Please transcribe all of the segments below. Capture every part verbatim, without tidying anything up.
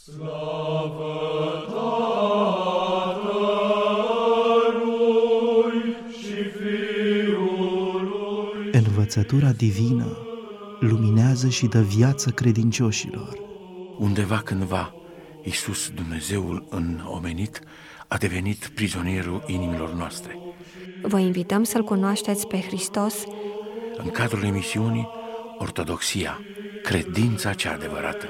Slavă Tatălui și Fiului. Învățătura divină luminează și dă viață credincioșilor. Undeva cândva, Iisus, Dumnezeul înomenit, a devenit prizonierul inimilor noastre. Vă invităm să-L cunoașteți pe Hristos în cadrul emisiunii Ortodoxia, credința cea adevărată.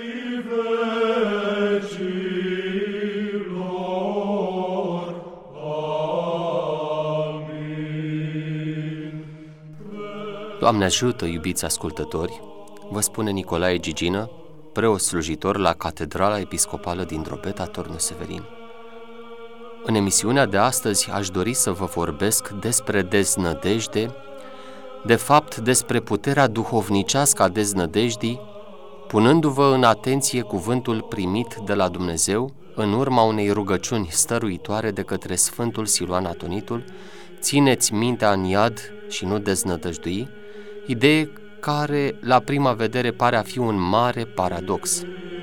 Doamne ajută, iubiți ascultători, vă spune Nicolae Gigină, preot slujitor la Catedrala Episcopală din Drobeta, Turnul Severin. În emisiunea de astăzi aș dori să vă vorbesc despre deznădejde, de fapt despre puterea duhovnicească a deznădejdii, punându-vă în atenție cuvântul primit de la Dumnezeu în urma unei rugăciuni stăruitoare de către Sfântul Siluan Atonitul: țineți mintea în iad și nu deznădăjdui, idee care la prima vedere pare a fi un mare paradox.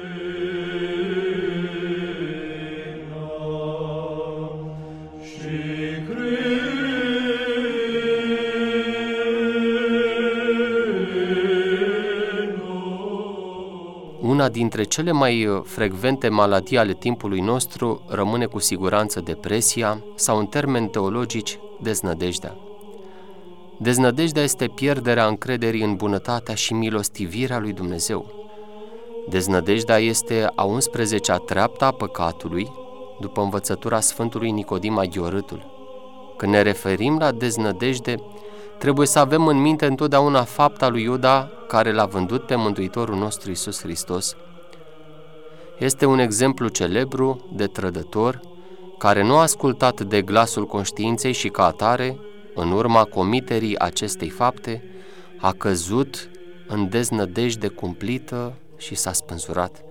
Una dintre cele mai frecvente maladii ale timpului nostru rămâne cu siguranță depresia sau, în termeni teologici, deznădejdea. Deznădejdea este pierderea încrederii în bunătatea și milostivirea lui Dumnezeu. Deznădejdea este a unsprezecea treaptă a păcatului, după învățătura Sfântului Nicodim Aghiorâtul. Când ne referim la deznădejde, trebuie să avem în minte întotdeauna fapta lui Iuda, care l-a vândut pe Mântuitorul nostru Iisus Hristos. Este un exemplu celebru de trădător care nu a ascultat de glasul conștiinței și, ca atare, în urma comiterii acestei fapte, a căzut în deznădejde cumplită și s-a spânzurat.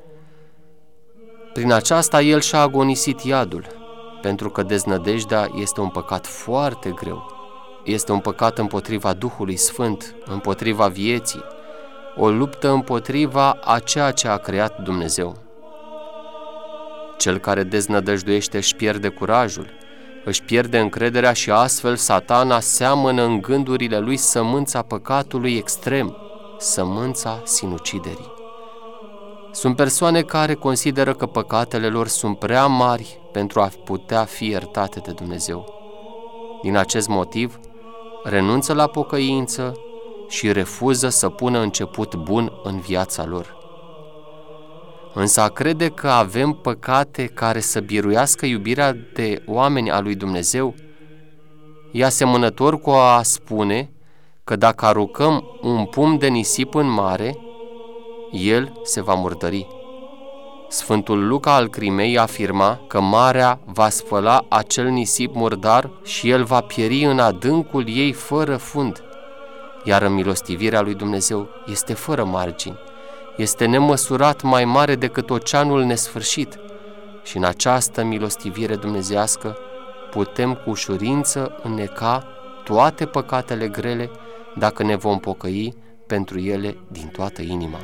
Prin aceasta el și-a agonisit iadul, pentru că deznădejdea este un păcat foarte greu. Este un păcat împotriva Duhului Sfânt, împotriva vieții, o luptă împotriva a ceea ce a creat Dumnezeu. Cel care deznădăjduiește își pierde curajul, își pierde încrederea și astfel Satana seamănă în gândurile lui sămânța păcatului extrem, sămânța sinuciderii. Sunt persoane care consideră că păcatele lor sunt prea mari pentru a putea fi iertate de Dumnezeu. Din acest motiv, renunță la pocăință și refuză să pună început bun în viața lor. Însă a crede că avem păcate care să biruiască iubirea de oameni a lui Dumnezeu e asemănător cu a spune că dacă aruncăm un pumn de nisip în mare, el se va murdări. Sfântul Luca al Crimei afirma că marea va spăla acel nisip murdar și el va pieri în adâncul ei fără fund, iar înmilostivirea lui Dumnezeu este fără margini, este nemăsurat mai mare decât oceanul nesfârșit și în această milostivire dumnezeiască putem cu ușurință înneca toate păcatele grele dacă ne vom pocăi pentru ele din toată inima.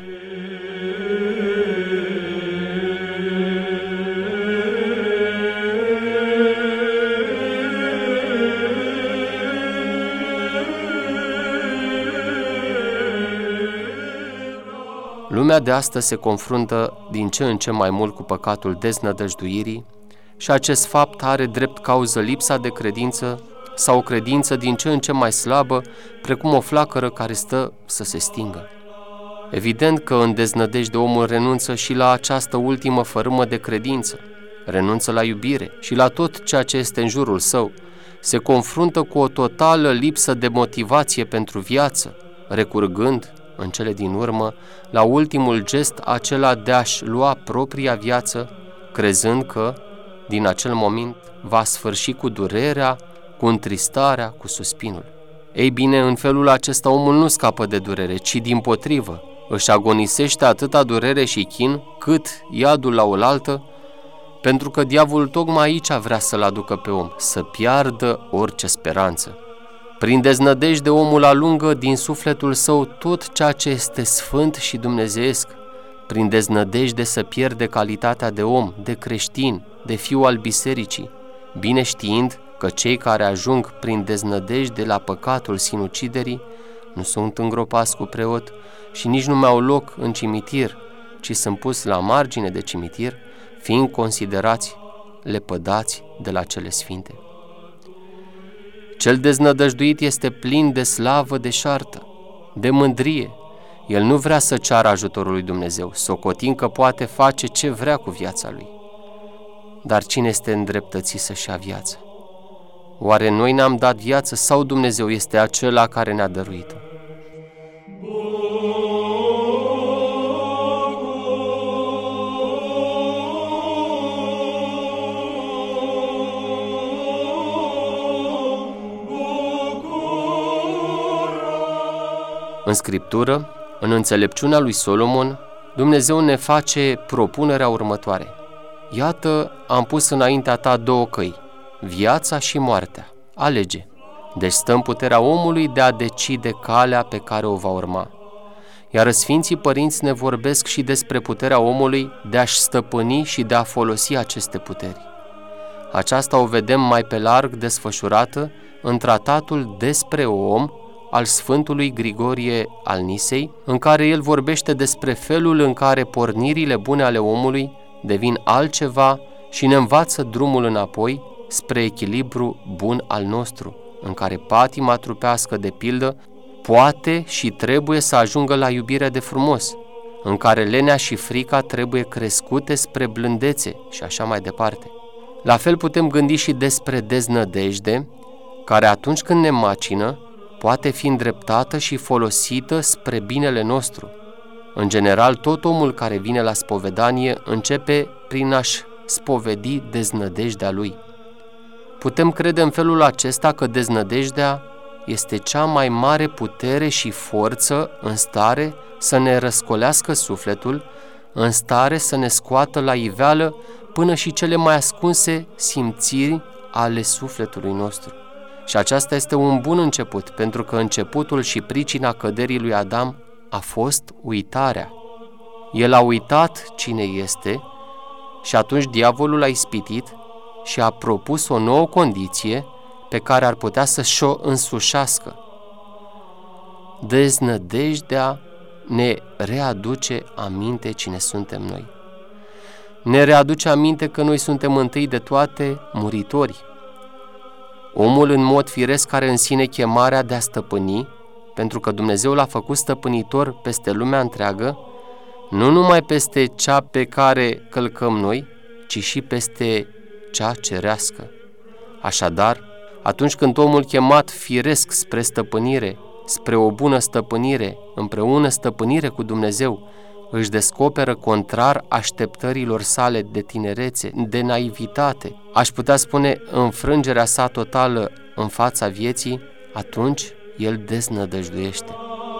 Lumea de astăzi se confruntă din ce în ce mai mult cu păcatul deznădăjduirii și acest fapt are drept cauză lipsa de credință sau o credință din ce în ce mai slabă, precum o flacără care stă să se stingă. Evident că în deznădejde omul renunță și la această ultimă fărâmă de credință, renunță la iubire și la tot ceea ce este în jurul său, se confruntă cu o totală lipsă de motivație pentru viață, recurgând în cele din urmă la ultimul gest acela de a-și lua propria viață, crezând că, din acel moment, va sfârși cu durerea, cu întristarea, cu suspinul. Ei bine, în felul acesta omul nu scapă de durere, ci dimpotrivă, își agonisește atâta durere și chin, cât iadul la oaltă, pentru că diavolul tocmai aici vrea să-l aducă pe om, să piardă orice speranță. Prin deznădejde omul alungă din sufletul său tot ceea ce este sfânt și dumnezeiesc, prin deznădejde să pierde calitatea de om, de creștin, de fiu al bisericii, bine știind că cei care ajung prin deznădejde la păcatul sinuciderii nu sunt îngropați cu preot și nici nu mai au loc în cimitir, ci sunt pus la margine de cimitir, fiind considerați lepădați de la cele sfinte. Cel deznădăjduit este plin de slavă deșartă, de mândrie. El nu vrea să ceară ajutorul lui Dumnezeu, socotind că poate face ce vrea cu viața lui. Dar cine este îndreptățit să-și ia viață? Oare noi ne-am dat viață sau Dumnezeu este acela care ne-a dăruit-o? În Scriptură, în înțelepciunea lui Solomon, Dumnezeu ne face propunerea următoare. Iată, am pus înaintea ta două căi, viața și moartea. Alege. Deci stă în puterea omului de a decide calea pe care o va urma. Iar Sfinții Părinți ne vorbesc și despre puterea omului de a-și stăpâni și de a folosi aceste puteri. Aceasta o vedem mai pe larg desfășurată în tratatul despre om al Sfântului Grigorie al Nisei, în care el vorbește despre felul în care pornirile bune ale omului devin altceva și ne învață drumul înapoi spre echilibru bun al nostru, în care patima trupească, de pildă, poate și trebuie să ajungă la iubire de frumos, în care lenea și frica trebuie crescute spre blândețe și așa mai departe. La fel putem gândi și despre deznădejde, care atunci când ne macină, poate fi îndreptată și folosită spre binele nostru. În general, tot omul care vine la spovedanie începe prin a-și spovedi deznădejdea lui. Putem crede în felul acesta că deznădejdea este cea mai mare putere și forță în stare să ne răscolească sufletul, în stare să ne scoată la iveală până și cele mai ascunse simțiri ale sufletului nostru. Și aceasta este un bun început, pentru că începutul și pricina căderii lui Adam a fost uitarea. El a uitat cine este și atunci diavolul a ispitit și a propus o nouă condiție pe care ar putea să și-o însușească. Deznădejdea ne readuce aminte cine suntem noi. Ne readuce aminte că noi suntem întâi de toate muritori. Omul în mod firesc are în sine chemarea de a stăpâni, pentru că Dumnezeu l-a făcut stăpânitor peste lumea întreagă, nu numai peste cea pe care călcăm noi, ci și peste cea cerească. Așadar, atunci când omul chemat firesc spre stăpânire, spre o bună stăpânire, împreună stăpânire cu Dumnezeu, își descoperă contrar așteptărilor sale de tinerețe, de naivitate, aș putea spune înfrângerea sa totală în fața vieții, atunci el deznădăjduiește.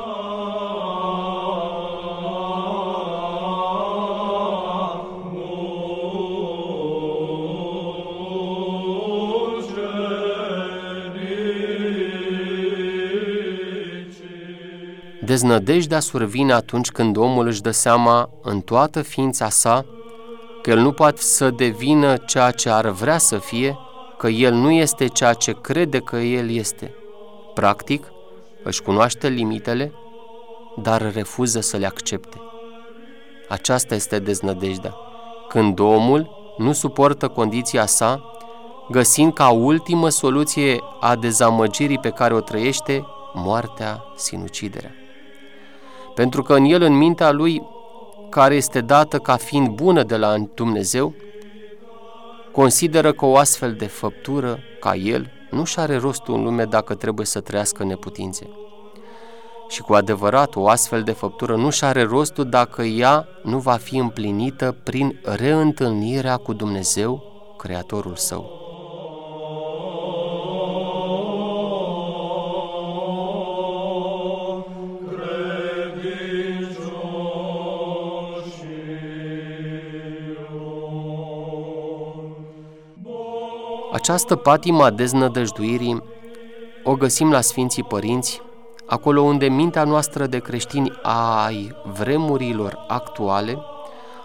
Deznădejdea survine atunci când omul își dă seama în toată ființa sa că el nu poate să devină ceea ce ar vrea să fie, că el nu este ceea ce crede că el este. Practic, își cunoaște limitele, dar refuză să le accepte. Aceasta este deznădejdea, când omul nu suportă condiția sa, găsind ca ultimă soluție a dezamăgirii pe care o trăiește moartea, sinuciderea. Pentru că în el, în mintea lui, care este dată ca fiind bună de la Dumnezeu, consideră că o astfel de făptură ca el nu și are rostul în lume dacă trebuie să trăiască neputințe. Și cu adevărat, o astfel de făptură nu și are rostul dacă ea nu va fi împlinită prin reîntâlnirea cu Dumnezeu, Creatorul său. Această patimă a deznădăjduirii o găsim la Sfinții Părinți, acolo unde mintea noastră de creștini ai vremurilor actuale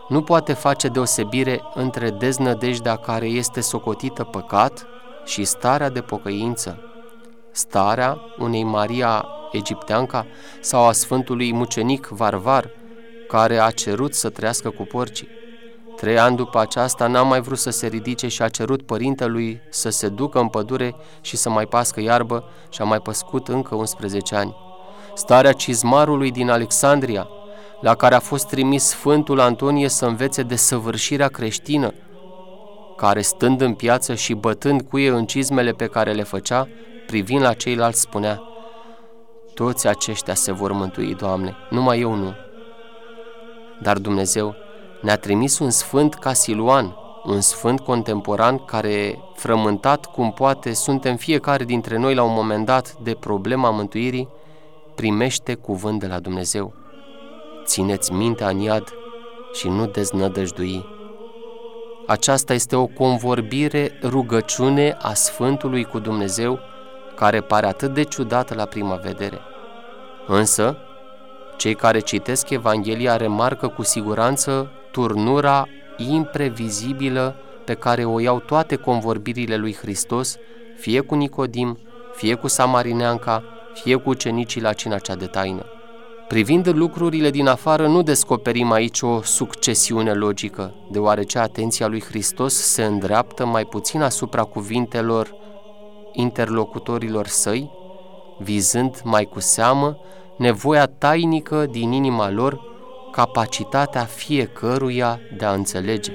nu poate face deosebire între deznădejdea care este socotită păcat și starea de pocăință, starea unei Maria egipteanca sau a Sfântului mucenic Varvar, care a cerut să trăiască cu porcii. Trei ani după aceasta n-a mai vrut să se ridice și a cerut părintelui să se ducă în pădure și să mai pască iarbă și a mai păscut încă unsprezece ani. Starea cizmarului din Alexandria, la care a fost trimis Sfântul Antonie să învețe de săvârșirea creștină, care stând în piață și bătând cuie în cizmele pe care le făcea, privind la ceilalți spunea: toți aceștia se vor mântui, Doamne, numai eu nu. Dar Dumnezeu ne-a trimis un sfânt ca Siluan, un sfânt contemporan care, frământat cum poate suntem fiecare dintre noi la un moment dat de problema mântuirii, primește cuvânt de la Dumnezeu. Țineți mintea în iad și nu deznădăjdui. Aceasta este o convorbire, rugăciune a Sfântului cu Dumnezeu, care pare atât de ciudată la prima vedere. Însă, cei care citesc Evanghelia remarcă cu siguranță turnura imprevizibilă pe care o iau toate convorbirile lui Hristos, fie cu Nicodim, fie cu samarineanca, fie cu ucenicii la cina cea de taină. Privind lucrurile din afară, nu descoperim aici o succesiune logică, deoarece atenția lui Hristos se îndreaptă mai puțin asupra cuvintelor interlocutorilor săi, vizând mai cu seamă nevoia tainică din inima lor, capacitatea fiecăruia de a înțelege.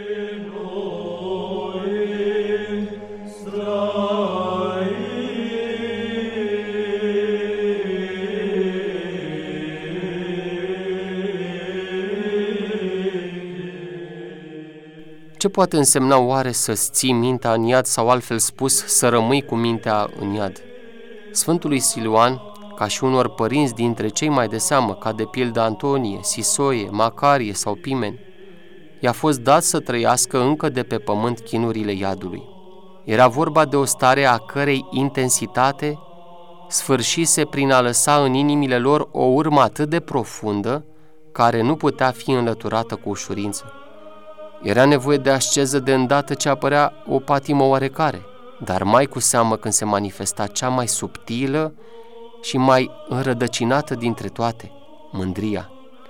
Ce poate însemna oare să-ți ții mintea în iad sau, altfel spus, să rămâi cu mintea în iad? Sfântului Siluan, ca și unor părinți dintre cei mai de seamă, ca de pildă Antonie, Sisoie, Macarie sau Pimen, i-a fost dat să trăiască încă de pe pământ chinurile iadului. Era vorba de o stare a cărei intensitate sfârșise prin a lăsa în inimile lor o urmă atât de profundă, care nu putea fi înlăturată cu ușurință. Era nevoie de asceză de îndată ce apărea o patimă oarecare, dar mai cu seamă când se manifesta cea mai subtilă și mai înrădăcinată dintre toate, mândria.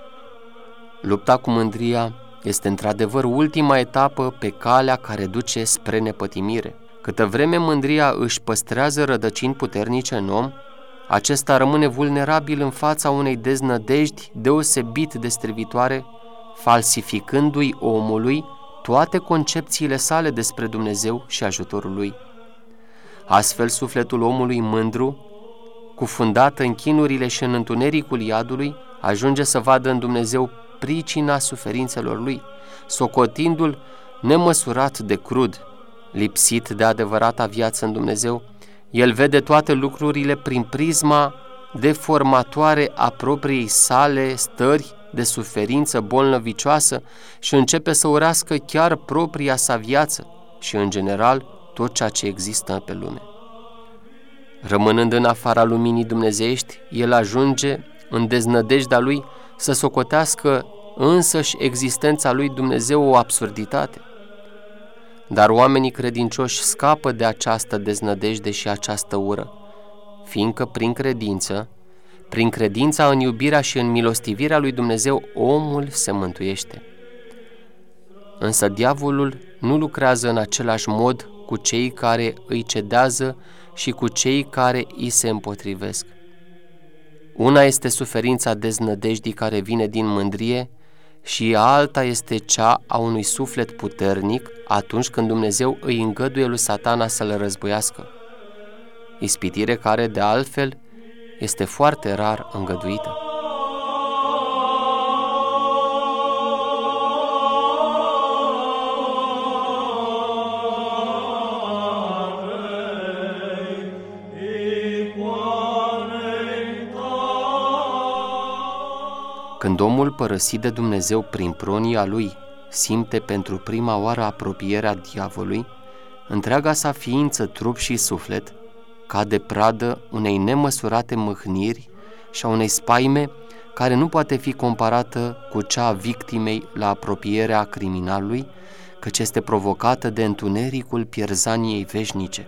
Lupta cu mândria este într-adevăr ultima etapă pe calea care duce spre nepătimire. Câtă vreme mândria își păstrează rădăcini puternice în om, acesta rămâne vulnerabil în fața unei deznădejdi deosebit de strivitoare, falsificându-i omului toate concepțiile sale despre Dumnezeu și ajutorul lui. Astfel, sufletul omului mândru, cufundat în chinurile și în întunericul iadului, ajunge să vadă în Dumnezeu pricina suferințelor lui, socotindu-l nemăsurat de crud. Lipsit de adevărata viață în Dumnezeu, el vede toate lucrurile prin prisma deformatoare a propriei sale stări de suferință bolnăvicioasă și începe să urască chiar propria sa viață și, în general, tot ceea ce există pe lume. Rămânând în afara luminii dumnezeiești, el ajunge, în deznădejdea lui, să socotească însăși existența lui Dumnezeu o absurditate. Dar oamenii credincioși scapă de această deznădejde și această ură, fiindcă prin credință, prin credința în iubirea și în milostivirea lui Dumnezeu, omul se mântuiește. Însă diavolul nu lucrează în același mod cu cei care îi cedează și cu cei care îi se împotrivesc. Una este suferința deznădejdii care vine din mândrie și alta este cea a unui suflet puternic atunci când Dumnezeu îi îngăduie lui Satana să-l războiască. Ispitire care, de altfel, este foarte rar îngăduită. Când omul părăsit de Dumnezeu prin pronia lui simte pentru prima oară apropierea diavolului, întreaga sa ființă, trup și suflet, cade pradă unei nemăsurate mâhniri și a unei spaime care nu poate fi comparată cu cea a victimei la apropierea criminalului, căci este provocată de întunericul pierzaniei veșnice.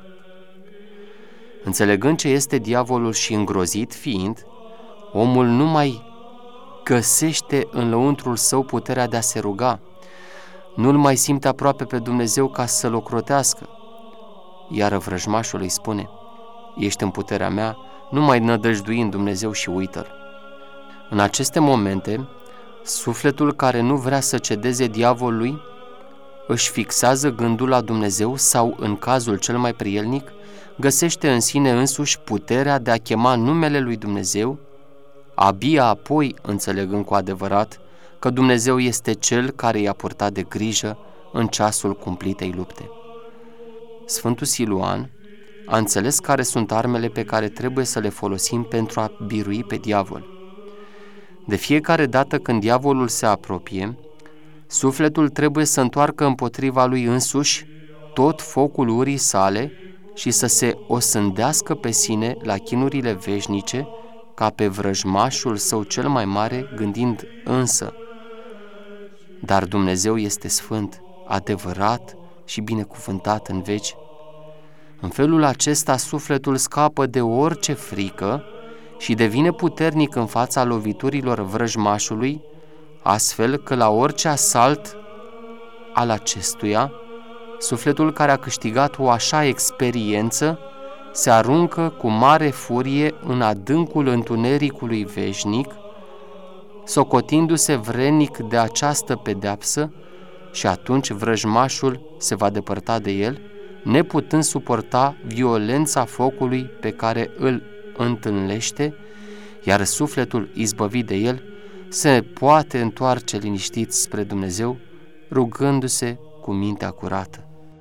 Înțelegând ce este diavolul și îngrozit fiind, omul nu mai găsește în lăuntrul său puterea de a se ruga, nu-L mai simte aproape pe Dumnezeu ca să-L ocrotească. Iar vrăjmașul îi spune: ești în puterea mea, nu mai nădăjdui în Dumnezeu și uită-L. În aceste momente, sufletul care nu vrea să cedeze diavolului își fixează gândul la Dumnezeu sau, în cazul cel mai prielnic, găsește în sine însuși puterea de a chema numele lui Dumnezeu, abia apoi înțelegând cu adevărat că Dumnezeu este Cel care i-a purtat de grijă în ceasul cumplitei lupte. Sfântul Siluan a înțeles care sunt armele pe care trebuie să le folosim pentru a birui pe diavol. De fiecare dată când diavolul se apropie, sufletul trebuie să întoarcă împotriva lui însuși tot focul urii sale și să se osândească pe sine la chinurile veșnice, ca pe vrăjmașul său cel mai mare, gândind însă: dar Dumnezeu este sfânt, adevărat și binecuvântat în veci. În felul acesta sufletul scapă de orice frică și devine puternic în fața loviturilor vrăjmașului, astfel că la orice asalt al acestuia, sufletul care a câștigat o așa experiență se aruncă cu mare furie în adâncul întunericului veșnic, socotindu-se vrednic de această pedeapsă, și atunci vrăjmașul se va depărta de el, neputând suporta violența focului pe care îl întâlnește, iar sufletul izbăvit de el se poate întoarce liniștit spre Dumnezeu, rugându-se cu mintea curată.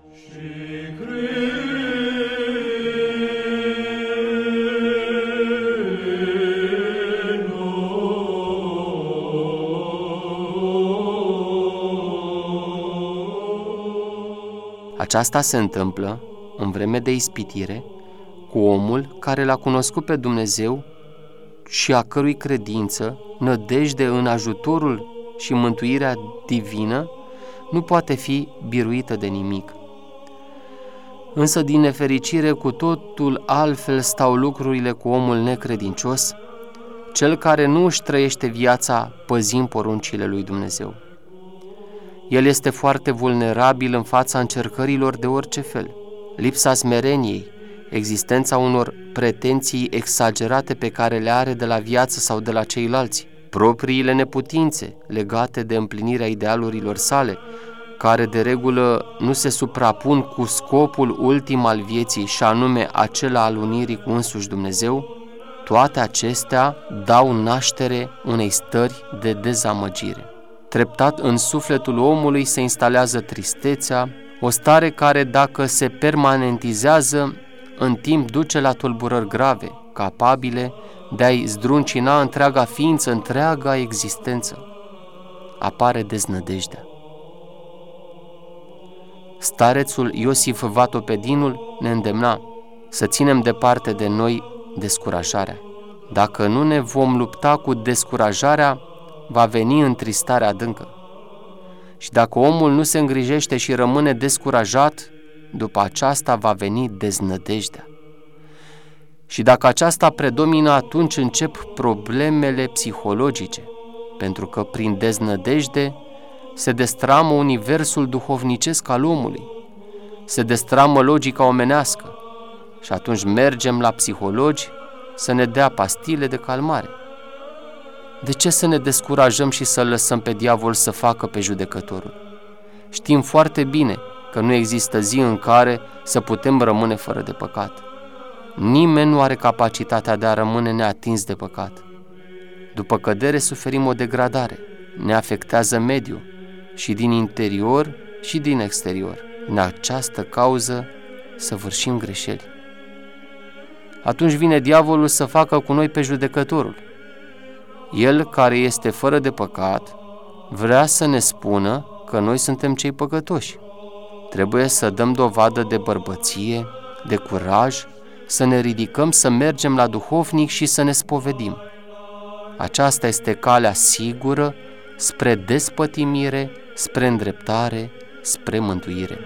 Aceasta se întâmplă în vreme de ispitire cu omul care l-a cunoscut pe Dumnezeu și a cărui credință, nădejde în ajutorul și mântuirea divină nu poate fi biruită de nimic. Însă, din nefericire, cu totul altfel stau lucrurile cu omul necredincios, cel care nu își trăiește viața păzind poruncile lui Dumnezeu. El este foarte vulnerabil în fața încercărilor de orice fel. Lipsa smereniei, existența unor pretenții exagerate pe care le are de la viață sau de la ceilalți, propriile neputințe legate de împlinirea idealurilor sale, care de regulă nu se suprapun cu scopul ultim al vieții, și anume acela al unirii cu însuși Dumnezeu, toate acestea dau naștere unei stări de dezamăgire. Treptat în sufletul omului se instalează tristețea, o stare care, dacă se permanentizează, în timp duce la tulburări grave, capabile de a-i zdruncina întreaga ființă, întreaga existență. Apare deznădejdea. Starețul Iosif Vatopedinul ne îndemna să ținem departe de noi descurajarea. Dacă nu ne vom lupta cu descurajarea, va veni întristarea adâncă. Și dacă omul nu se îngrijește și rămâne descurajat, după aceasta va veni deznădejdea. Și dacă aceasta predomină, atunci încep problemele psihologice, pentru că prin deznădejde se destramă universul duhovnicesc al omului, se destramă logica omenească și atunci mergem la psihologi să ne dea pastile de calmare. De ce să ne descurajăm și să lăsăm pe diavol să facă pe judecătorul? Știm foarte bine că nu există zi în care să putem rămâne fără de păcat. Nimeni nu are capacitatea de a rămâne neatins de păcat. După cădere suferim o degradare, ne afectează mediul și din interior și din exterior. În această cauză săvârșim greșeli. Atunci vine diavolul să facă cu noi pe judecătorul. El, care este fără de păcat, vrea să ne spună că noi suntem cei păcătoși. Trebuie să dăm dovadă de bărbăție, de curaj, să ne ridicăm, să mergem la duhovnic și să ne spovedim. Aceasta este calea sigură spre despătimire, spre îndreptare, spre mântuire.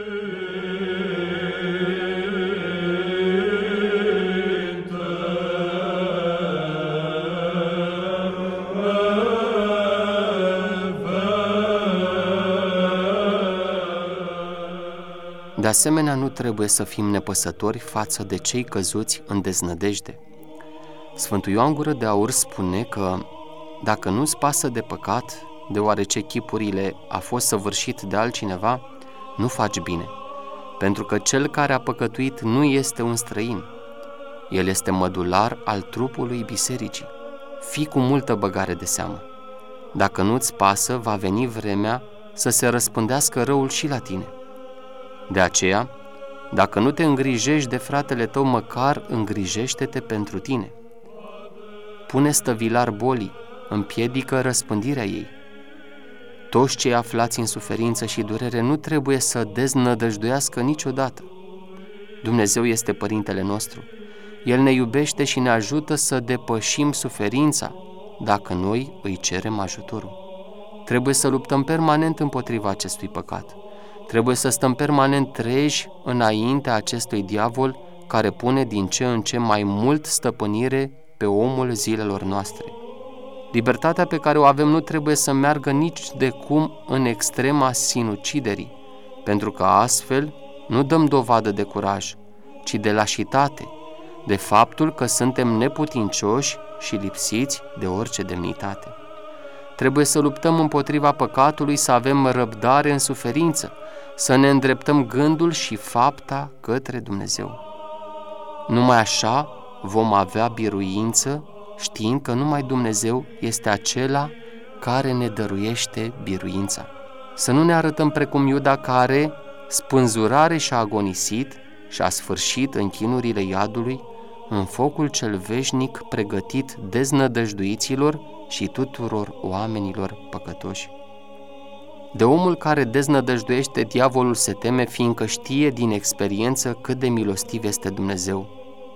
De asemenea, nu trebuie să fim nepăsători față de cei căzuți în deznădejde. Sfântul Ioan Gură de Aur spune că dacă nu-ți pasă de păcat, deoarece chipurile a fost săvârșit de altcineva, nu faci bine, pentru că cel care a păcătuit nu este un străin. El este mădular al trupului bisericii. Fii cu multă băgare de seamă. Dacă nu-ți pasă, va veni vremea să se răspândească răul și la tine. De aceea, dacă nu te îngrijești de fratele tău, măcar îngrijește-te pentru tine. Pune stăvilar bolii, împiedică răspândirea ei. Toți cei aflați în suferință și durere nu trebuie să deznădăjduiască niciodată. Dumnezeu este Părintele nostru. El ne iubește și ne ajută să depășim suferința, dacă noi îi cerem ajutorul. Trebuie să luptăm permanent împotriva acestui păcat. Trebuie să stăm permanent treji înaintea acestui diavol care pune din ce în ce mai mult stăpânire pe omul zilelor noastre. Libertatea pe care o avem nu trebuie să meargă nici de cum în extrema sinuciderii, pentru că astfel nu dăm dovadă de curaj, ci de lașitate, de faptul că suntem neputincioși și lipsiți de orice demnitate. Trebuie să luptăm împotriva păcatului, să avem răbdare în suferință, să ne îndreptăm gândul și fapta către Dumnezeu. Numai așa vom avea biruință, știind că numai Dumnezeu este acela care ne dăruiește biruința. Să nu ne arătăm precum Iuda, care, spânzurare și-a agonisit și a sfârșit în chinurile iadului, în focul cel veșnic pregătit deznădăjduiților și tuturor oamenilor păcătoși. De omul care deznădăjduiește, diavolul se teme, fiindcă știe din experiență cât de milostiv este Dumnezeu.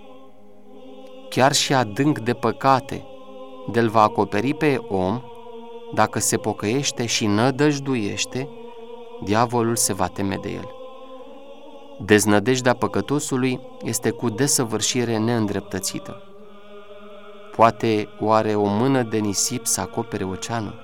Chiar și adânc de păcate de-l va acoperi pe om, dacă se pocăiește și nădăjduiește, diavolul se va teme de el. Deznădejdea păcătosului este cu desăvârșire neîndreptățită. Poate oare o mână de nisip să acopere oceanul?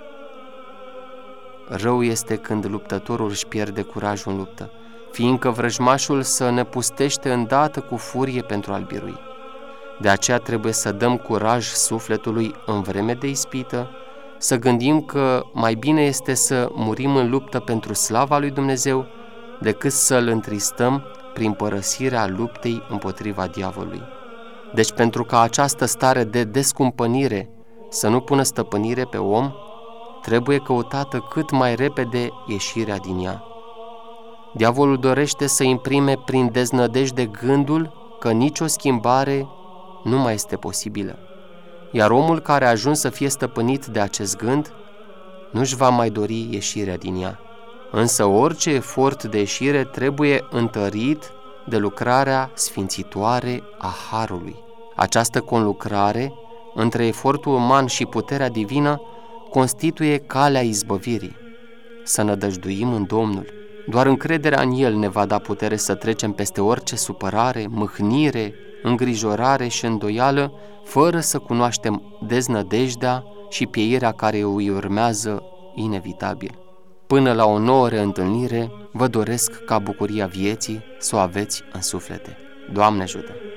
Rău este când luptătorul își pierde curajul în luptă, fiindcă vrăjmașul se năpustește îndată cu furie pentru a-l birui. De aceea trebuie să dăm curaj sufletului în vreme de ispită, să gândim că mai bine este să murim în luptă pentru slava lui Dumnezeu, decât să-L întristăm prin părăsirea luptei împotriva diavolului. Deci, pentru ca această stare de descumpănire să nu pună stăpânire pe om, trebuie căutată cât mai repede ieșirea din ea. Diavolul dorește să imprime prin deznădejde gândul că nicio schimbare nu mai este posibilă, iar omul care a ajuns să fie stăpânit de acest gând nu-și va mai dori ieșirea din ea. Însă orice efort de ieșire trebuie întărit de lucrarea sfințitoare a Harului. Această conlucrare între efortul uman și puterea divină constituie calea izbăvirii. Să nădăjduim în Domnul. Doar încrederea în El ne va da putere să trecem peste orice supărare, mâhnire, îngrijorare și îndoială, fără să cunoaștem deznădejdea și pieirea care îi urmează inevitabil. Până la o nouă reîntâlnire, vă doresc ca bucuria vieții să o aveți în suflete. Doamne ajută!